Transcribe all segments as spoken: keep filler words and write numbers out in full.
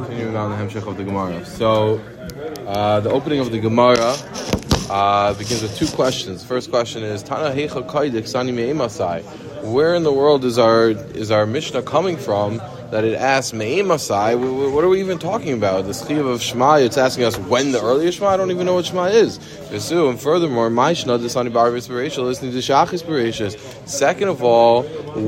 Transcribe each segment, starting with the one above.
Continuing on the Hemshech of the Gemara. So, uh, the opening of the Gemara uh, begins with two questions. First question is, Tana Heicha Kaidik Sani Me'emasai. Where in the world is our is our Mishnah coming from that it asks Me'emasai? What are we even talking about? The Chiv of Shema, it's asking us when the earliest Shema? I don't even know what Shema is. And furthermore, Maishna Desani Barvis Bereshah, listening to Shachis Bereshah. Second of all,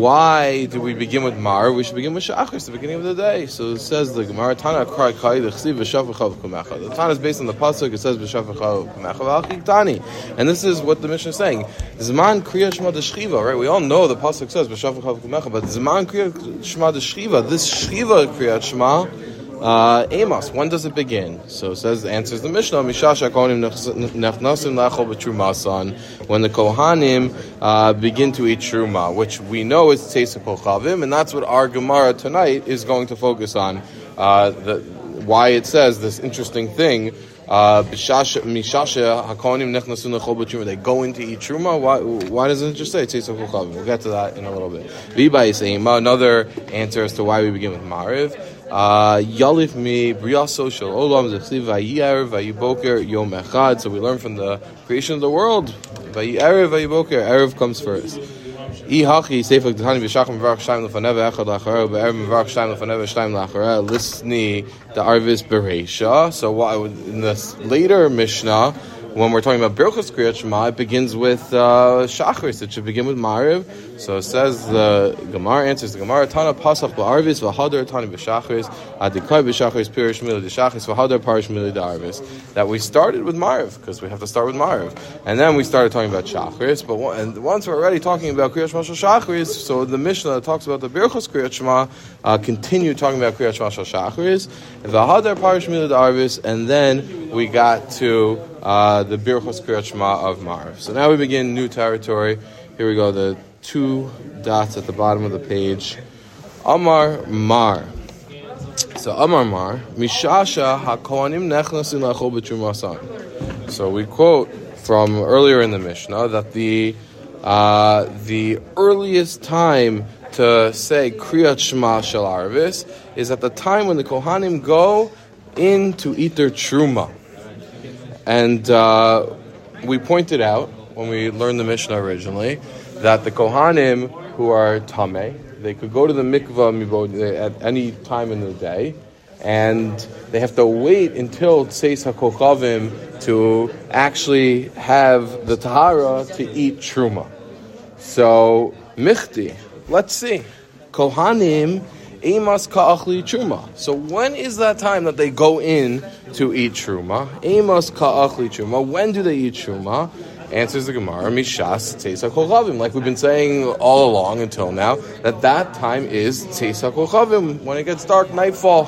why do we begin with Mar? We should begin with Shachis, the beginning of the day. So it says the Gemara, Tana Krai Kai, the Chsiv V'Shafachav Kumecha. The Tana is based on the Pasuk, it says V'Shafachav Kumecha V'Achik Tani. And this is what the Mishnah is saying. Zman Kriya Shema D'Shchiva, right? We all know the Pasuk says V'Shafachav Kumecha, but Zman Kriya Shema D'Shchiva, this Shchiva Kriyat Shema, uh, Amos, when does it begin? So it says, answers the Mishnah, Mishash HaKohanim Nechnasim Lachol B'Trumasan, when the Kohanim uh, begin to eat Truma, which we know is Tzeis HaKochavim, and that's what our Gemara tonight is going to focus on, uh, the, why it says this interesting thing, uh, Mishasha HaKohanim Nechnasim Lachol B'Truma, they go in to eat Truma. Why, why doesn't it just say Tzeis HaKochavim? We'll get to that in a little bit. V'Bayis Eima, another answer as to why we begin with Mariv. Yalif mi briyaso shel olam zechsiv vayi'erev vayiboker yom echad. So we learn from the creation of the world. Vayi'erev vayiboker. Erev comes first. Ihachi seifak d'tani b'shachim v'varach shayim lefanev echad lachara b'erev v'varach shayim lefanev shayim lachara lisni the arvis bereisha. So why in this later Mishnah, when we're talking about Birchos Kriyat Shema, it begins with uh, Shachris. It should begin with Mariv. So it says the Gemara answers the Gemara Tana Pasach ba'Arvis v'Hadar Tani b'Shachris Adikai b'Shachris Pirish Mili d'Shachris v'Hadar Parish Mili d'Arvis. That we started with Mariv because we have to start with Mariv, and then we started talking about Shachris. But one, and once we're already talking about Kriyat Shema Shel Shachris, so the Mishnah that talks about the Birchos Kriyat Shema uh, continue talking about Kriyat Shema Shel Shachris v'Hadar Parish Mili d'Arvis, and then we got to Uh, the Birchos Kriyat Shema of Mariv. So now we begin new territory. Here we go, the two dots at the bottom of the page. Amar Mar. So Amar Mar, Mishasha HaKohanim Nechnasim Lachol B'Trumasan. So we quote from earlier in the Mishnah that the uh, the earliest time to say Kriyat Shema Shel Arvis is at the time when the Kohanim go in to eat their Truma. And uh, we pointed out, when we learned the Mishnah originally, that the Kohanim who are Tameh, they could go to the mikvah at any time in the day, and they have to wait until Tzeis HaKochavim to actually have the Tahara to eat Truma. So, Michti, let's see. Kohanim Emas ka'achli truma. So when is that time that they go in to eat truma? Emas ka'achli truma. When do they eat truma? Answers the Gemara, Mishas Tzeis HaKochavim. Like we've been saying all along until now, that that time is Tzeis HaKochavim, when it gets dark, nightfall.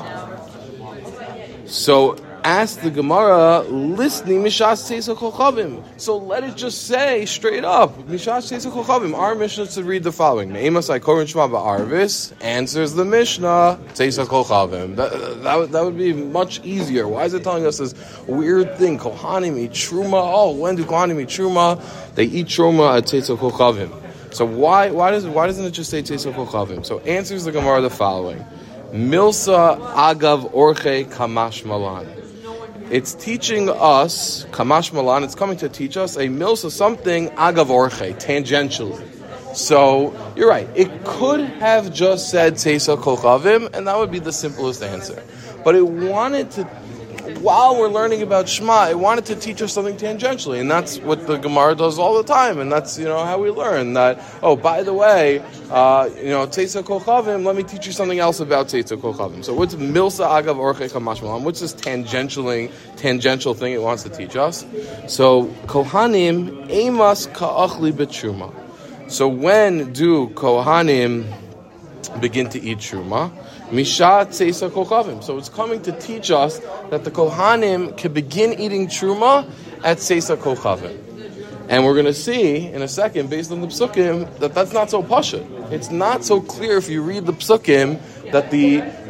So ask the Gemara, listening Mishas Tzeis HaKochavim. So let it just say straight up, Mishas Tzeis HaKochavim. Our Mishnah should read the following: Me'emasai Korin Shema ba'Arvis. Answers the Mishnah, Tzeis HaKochavim. That, that, would, that would be much easier. Why is it telling us this weird thing? Kohanim eat Truma. Oh, when do Kohanim eat Truma? They eat Truma at Tzeis HaKochavim. So why why does why doesn't it just say Tzeis HaKochavim? So answers the Gemara the following: Milsa agav orche kamash malan. It's teaching us, Kamash Malan, it's coming to teach us a milsa something agav orche, tangentially. So, you're right, it could have just said Tzeis HaKochavim, and that would be the simplest answer. But it wanted to, while we're learning about Shema, it wanted to teach us something tangentially, and that's what the Gemara does all the time, and that's, you know, how we learn that, oh, by the way, uh, you know, Tzeis HaKochavim, let me teach you something else about Tzeis HaKochavim. So what's Milsa Agav Orche Kamash Malan? What's this tangential, tangential thing it wants to teach us? So, Kohanim, Emas Ka'achli B'Truma. So when do Kohanim begin to eat Truma? Mishat Tzeis HaKochavim. So it's coming to teach us that the Kohanim can begin eating Truma at Tzeis HaKochavim. And we're going to see in a second, based on the Psukim, that that's not so pashut. It's not so clear if you read the Psukim that the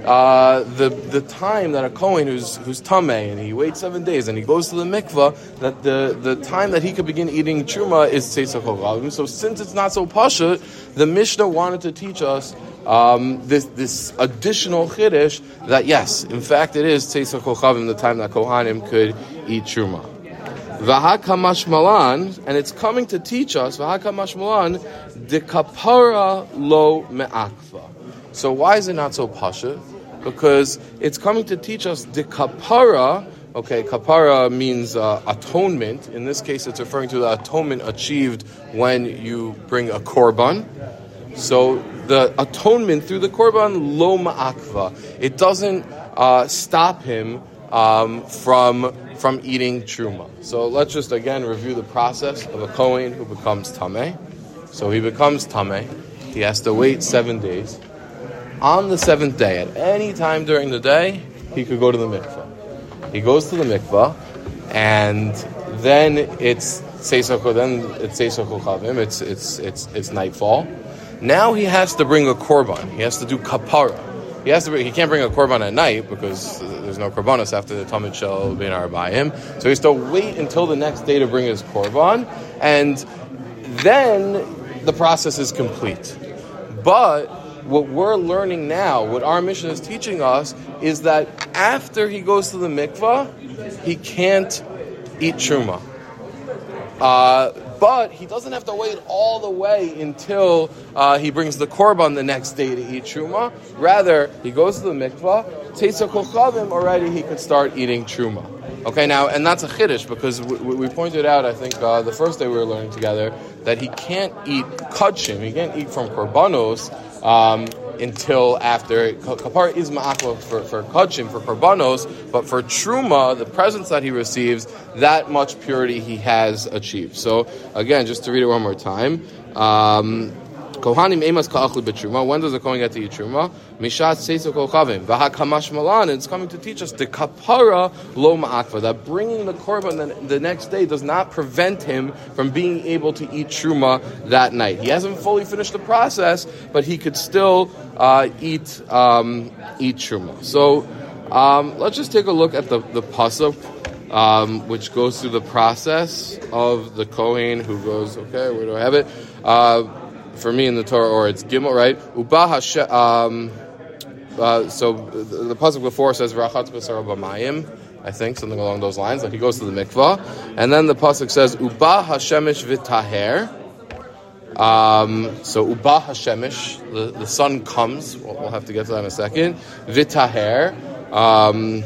uh, the the time that a Kohen who's who's tamei and he waits seven days and he goes to the mikvah, that the, the time that he could begin eating truma is tzeis kochavim. So since it's not so pashut, the Mishnah wanted to teach us um, this this additional chiddush that yes, in fact, it is tzeis kochavim, the time that Kohanim could eat truma. V'hakamash malan, and it's coming to teach us v'hakamash malan de kapara lo me'akva. So why is it not so pashut? Because it's coming to teach us the kapara. Okay, kapara means uh, atonement. In this case, it's referring to the atonement achieved when you bring a korban. So the atonement through the korban, lo ma'akva. It doesn't uh, stop him um, from from eating truma. So let's just again review the process of a kohen who becomes tamei. So he becomes tamei. He has to wait seven days. On the seventh day, at any time during the day, he could go to the mikvah. He goes to the mikvah, and then it's seisoko. Then it's seisoko chavim. It's it's it's it's nightfall. Now he has to bring a korban. He has to do kapara. He has to. Bring, he can't bring a korban at night because there's no korbanos after the Talmud shel bin arbaim. So he has to wait until the next day to bring his korban, and then the process is complete. But what we're learning now, what our mission is teaching us, is that after he goes to the mikvah, he can't eat truma. Uh, but he doesn't have to wait all the way until uh, he brings the korban the next day to eat truma. Rather, he goes to the mikvah, teitza kochavim, already he could start eating truma. Okay, now, and that's a chiddush, because we, we pointed out, I think, uh, the first day we were learning together, that he can't eat kachim, he can't eat from korbanos, Um, until after kapar is ma'akva for for kachim, for korbanos, but for truma, the presents that he receives, that much purity he has achieved. So again, just to read it one more time. Um, Kohanim emas ka'achli b'truma. When does the Kohen get to eat truma? Mishat seiso kochavim v'hakamash malan. And it's coming to teach us the kapara lo ma'akva, that bringing the korban the, the next day does not prevent him from being able to eat truma that night. He hasn't fully finished the process, but he could still uh, eat um, eat truma. So um, let's just take a look at the the pasuk, um, which goes through the process of the Kohen who goes. Okay, where do I have it? Uh, For me in the Torah, or it's Gimel, right? Uba Hashem. Um, uh, so the, the pasuk before says "Rachatz b'sara b'mayim," I think something along those lines. Like he goes to the mikvah, and then the pasuk says "Uba Hashemish v'taher." Um, so Uba Hashemish, the, the sun comes. We'll, we'll have to get to that in a second. V'taher, um,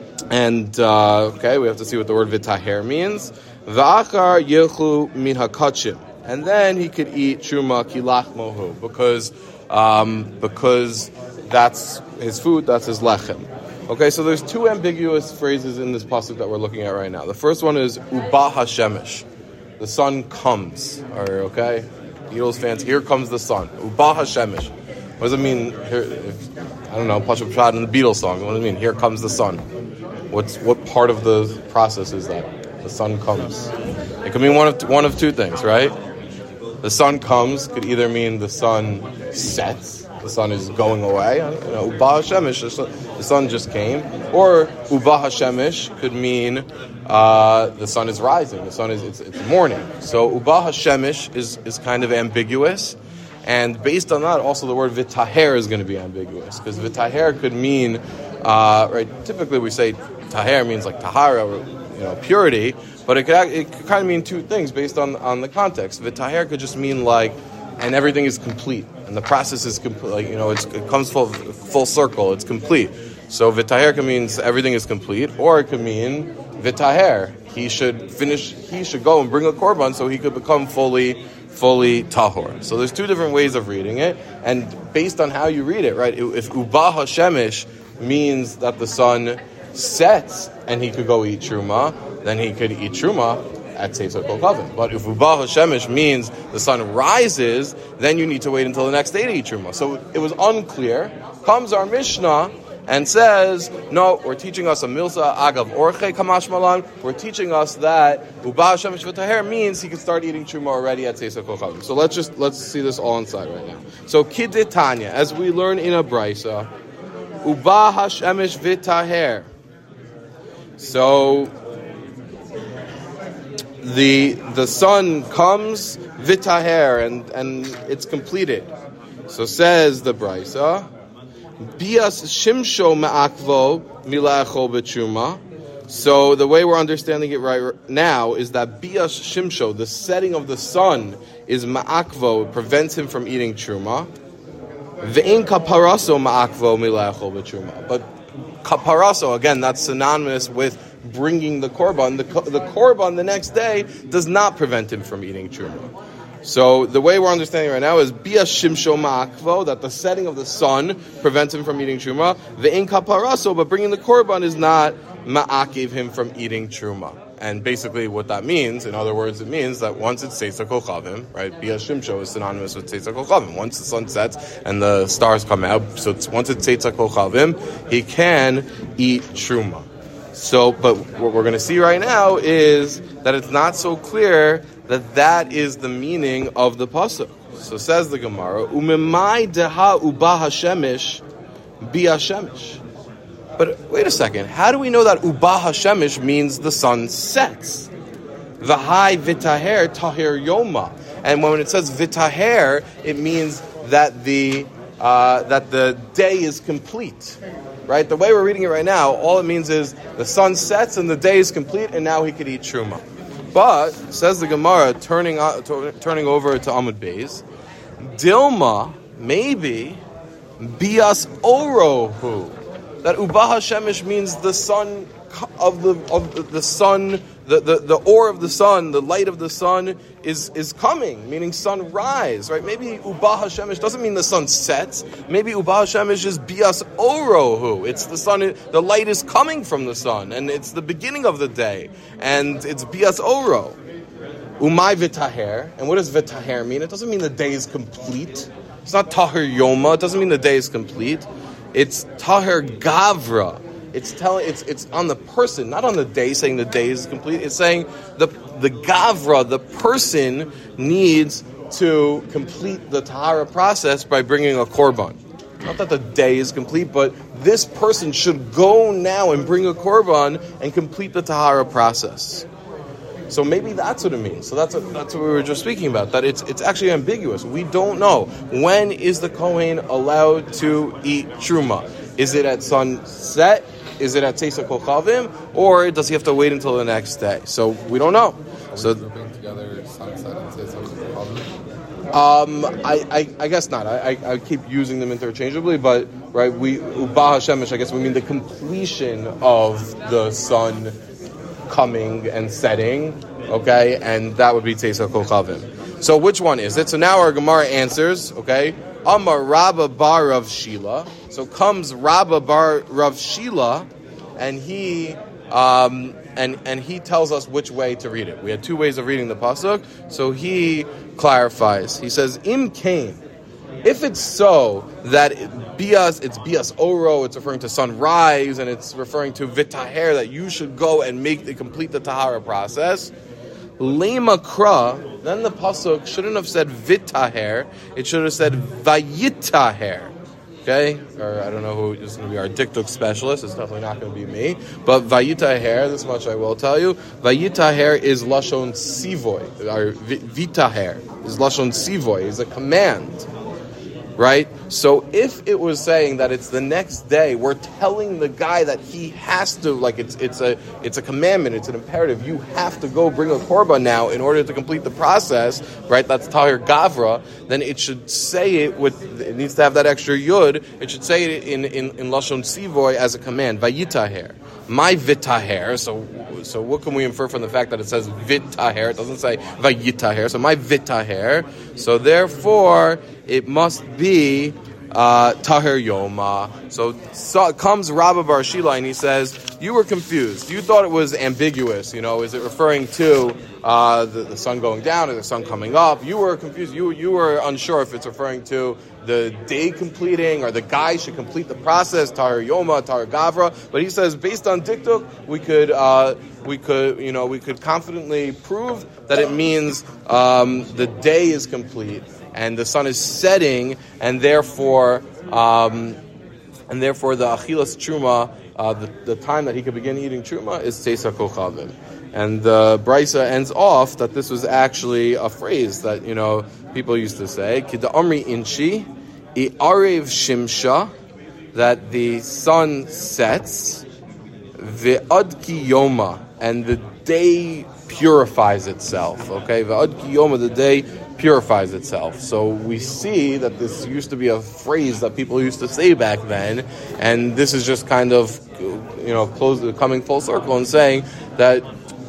and uh, okay, we have to see what the word v'taher means. V'achar yilchu min hakachim. And then he could eat truma kilach mohu, because um, because that's his food, that's his lechem. Okay, so there's two ambiguous phrases in this pasuk that we're looking at right now. The first one is uba hashemish, the sun comes. Or okay, Eagles fans, here comes the sun. Uba hashemish. What does it mean? Here, if, I don't know, Pasha Pshad in the Beatles song. What does it mean? Here comes the sun. What's what part of the process is that? The sun comes. It could mean one of one of two things, right? The sun comes could either mean the sun sets, the sun is going away, you know, Uba Hashemish, the sun just came, or Uba Hashemish could mean uh, the sun is rising, the sun is it's, it's morning. So Uba Hashemish is is kind of ambiguous, and based on that, also the word v'taher is going to be ambiguous, because v'taher could mean, uh, right? Typically we say taher means like tahara, you know, purity. But it could, it could kind of mean two things based on, on the context. V'taher could just mean like, and everything is complete, and the process is complete. Like, you know, it's, it comes full full circle. It's complete. So v'taher could mean everything is complete, or it could mean v'taher. He should finish. He should go and bring a korban so he could become fully fully tahor. So there's two different ways of reading it, and based on how you read it, right? If uba hashemish means that the sun sets and he could go eat truma, then he could eat truma at Seisot Kol But if Uba Hashemish means the sun rises, then you need to wait until the next day to eat truma. So it was unclear. Comes our Mishnah and says, no, we're teaching us a milsa agav orche kamash malan. We're teaching us that Uba Hashemish v'taher means he can start eating truma already at Seisot Kol. So let's just let's see this all inside right now. So Kiditanya, as we learn in a brisa, Uba hashemesh v'taher. So the the sun comes v'taher and and it's completed. So says the Brisa, bias shimsho ma'akvo milachol b'truma. So the way we're understanding it right now is that bias shimsho, the setting of the sun, is ma'akvo, prevents him from eating truma. Ve'in kaparaso ma'akvo milachol b'truma. But kaparaso, again, that's synonymous with bringing the korban. The, the korban the next day does not prevent him from eating truma. So the way we're understanding right now is bias shimsho ma'akvo, that the setting of the sun prevents him from eating truma. Ve'in kaparaso, but bringing the korban is not ma'akiv him from eating truma. And basically what that means, in other words, it means that once it's Tzeitza Kochavim, right, Bias Shimsho is synonymous with Tzeitza Kochavim. Once the sun sets and the stars come out, so it's, once it's Tzeitza Kochavim, he can eat truma. So, but what we're going to see right now is that it's not so clear that that is the meaning of the pasuk. So says the Gemara, Umemai deha uba hashemish bi hashemish. But wait a second, how do we know that uba hashemish means the sun sets? V'hai v'taher tahir yoma. And when it says v'taher, it means that the uh, that the day is complete. Right? The way we're reading it right now, all it means is the sun sets and the day is complete, and now he could eat truma. But says the Gemara, turning uh, to, turning over to Amud Beis, Dilma maybe bias orohu. That uba hashemish means the sun of the of the, the sun, the, the, the ore of the sun, the light of the sun is is coming, meaning sunrise, right? Maybe uba hashemish doesn't mean the sun sets. Maybe uba hashemish is bias orohu. It's the sun, the light is coming from the sun, and it's the beginning of the day, and it's bias oro. Umay v'taher, and what does v'taher mean? It doesn't mean the day is complete. It's not tahir yoma. It doesn't mean the day is complete. It's tahir gavra. It's telling. It's it's on the person, not on the day. Saying the day is complete. It's saying the the gavra, the person needs to complete the tahara process by bringing a korban. Not that the day is complete, but this person should go now and bring a korban and complete the tahara process. So maybe that's what it means. So that's what, that's what we were just speaking about. That it's it's actually ambiguous. We don't know. When is the Kohen allowed to eat truma? Is it at sunset? Is it at Tzeitza Kochavim? Or does he have to wait until the next day? So we don't know. Are so we grouping together sunset and Tzeitza Kochavim? Um, I, I I guess not. I, I I keep using them interchangeably, but right, we uba hashemish. I guess we mean the completion of the sun coming and setting, okay, and that would be Tzeitza Kochavim. So which one is it? So now our Gemara answers, okay, Amar Rabba bar Rav Shila. So comes Rabba bar Rav Shila, and he um, and and he tells us which way to read it. We had two ways of reading the pasuk, so he clarifies. He says, Im kain. If it's so that it, bias, it's bias oro, it's referring to sunrise, and it's referring to vitaher, that you should go and make the complete the tahara process. Lema kra, then the pasuk shouldn't have said vitaher, it should have said vayitaher. Okay, or I don't know who is going to be our diktuk specialist. It's definitely not going to be me. But vayitaher, this much I will tell you. Vayitaher is lashon sivoy, or vitaher is lashon sivoy, is a command. Right? So if it was saying that it's the next day, we're telling the guy that he has to, like it's it's a it's a commandment, it's an imperative. You have to go bring a korban now in order to complete the process, right? That's tahir gavra. Then it should say it with, it needs to have that extra yud. It should say it in in, in lashon sivoy as a command. Vayitaher, my vitaher. So so what can we infer from the fact that it says vitaher? It doesn't say vayitaher. So my vitaher. So therefore, it must be uh, tahir yoma. So, so comes Rabba bar Shila and he says, you were confused. You thought it was ambiguous. You know, is it referring to uh, the, the sun going down or the sun coming up? You were confused. You you were unsure if it's referring to the day completing or the guy should complete the process, tahir yoma, tahir gavra. But he says, based on diktuk, we could uh, we could you know we could confidently prove that it means um, the day is complete and the sun is setting, and therefore, um, and therefore the achilas truma, uh, the, the time that he could begin eating truma is Tzeisa Kochavim. And the Brisa ends off that this was actually a phrase that, you know, people used to say, Kida Amri Inchi, I Arev Shimsha, that the sun sets, Ve'ad Ki Yoma, and the day purifies itself. Okay, Ve'ad Ki Yoma, the day purifies itself. So we see that this used to be a phrase that people used to say back then, and this is just kind of, you know, close, coming full circle and saying that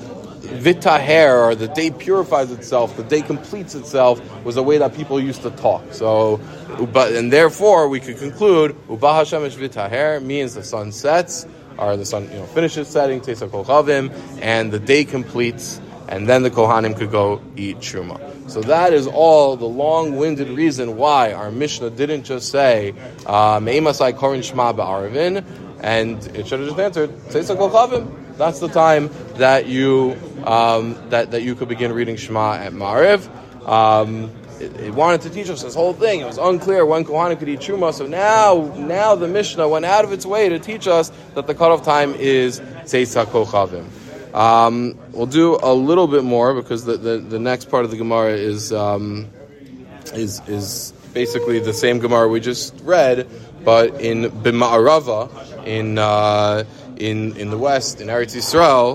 Vitaher, or the day purifies itself, the day completes itself, was a way that people used to talk. So, but and therefore we could conclude Uba Hashemesh Vitaher means the sun sets, or the sun, you know, finishes setting, Tzeisa Kochavim, and the day completes, and then the Kohanim could go eat Truma. So that is all the long-winded reason why our Mishnah didn't just say Me'imasai Korin Shema Ba'arvin, and it should have just answered Tzeisa Kochavim. That's the time that you um, that that you could begin reading Shema at Ma'ariv. Um, it, it wanted to teach us this whole thing. It was unclear when Kohanim could eat Truma. So now, now the Mishnah went out of its way to teach us that the cutoff time is Tzeisa Kochavim. Um, we'll do a little bit more because the, the, the next part of the Gemara is um, is is basically the same Gemara we just read, but in B'Ma'arava, in uh, in in the West, in Eretz Yisrael,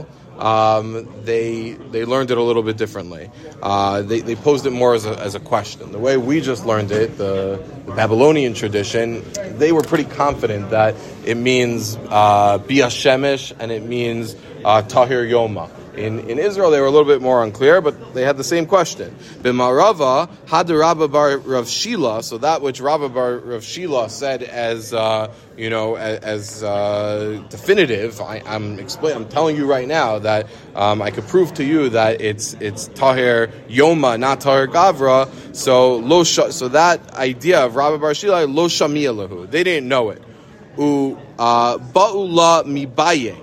um, they they learned it a little bit differently. Uh, they they posed it more as a as a question. The way we just learned it, the, the Babylonian tradition, they were pretty confident that it means uh, Bia Shemesh and it means uh, Tahir Yoma. In in Israel, they were a little bit more unclear, but they had the same question. B'Marava had Rabba bar Rav Shila, so that which Rabba bar Rav Shila said as uh, you know as, as uh, definitive. I, I'm explain. I'm telling you right now that um, I could prove to you that it's it's Tahir Yoma, not Tahir Gavra. So lo sh- so that idea of Rabba bar Shila lo shamiya lahu. They didn't know it. U uh, ba'ula mibaye.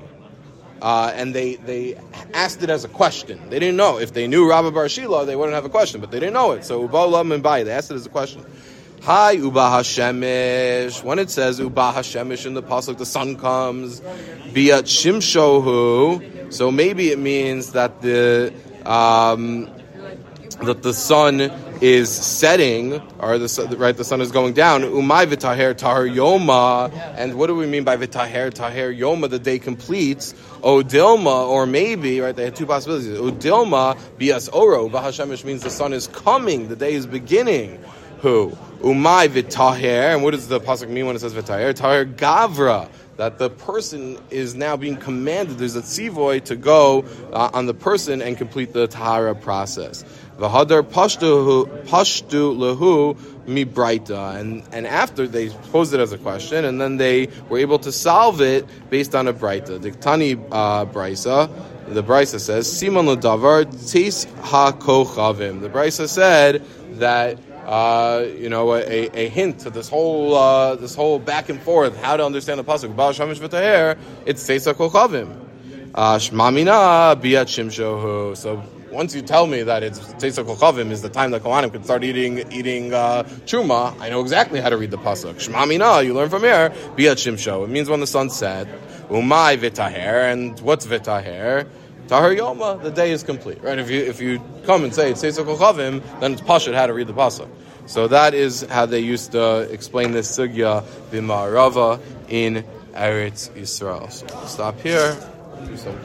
Uh, and they, they asked it as a question. They didn't know. If they knew Rabba bar Shila, they wouldn't have a question, but they didn't know it. So Uba Ulam and Bai, they asked it as a question. Hi Uba Hashemish. When it says Uba Hashemish in the pasuk, the sun comes. Biat Shimshohu. So maybe it means that the um, that the sun is setting, or the right, the sun is going down. Umay v'taher tahir yoma, and what do we mean by v'taher tahir yoma? The day completes. Odilma, or maybe, right? They had two possibilities. Odilma bias oro v'hashemish means the sun is coming, the day is beginning. Who umay v'taher, and what does the pasuk mean when it says v'taher? Tahir gavra. That the person is now being commanded. There's a tzivoy to go uh, on the person and complete the tahara process. V'hadar pashtu pashtu lehu mi braita, and and after they posed it as a question, and then they were able to solve it based on a braita. The Tani uh, Brisa, the Brisa says Siman l'davar tis ha kochavim. The Brisa said that. Uh, you know, a, a hint to this whole uh, this whole back and forth, how to understand the pasuk. Baal Shamish v'Taher, it's Tzeisa Kochavim. Shmamina biat Shimshohu. So once you tell me that it's Tzeisa Kochavim is the time that Kohanim can start eating eating uh, truma, I know exactly how to read the pasuk. Shmamina, you learn from here. Biat Shimshohu. It means when the sun set. Umay v'Taher, and what's v'Taher? Tahir Yoma, the day is complete, right? If you if you come and say it's Tzeisa Kochavim, then it's pashut how to read the pasuk. So that is how they used to explain this sugya b'Ma'arava in Eretz Yisrael. So we'll stop here. Do some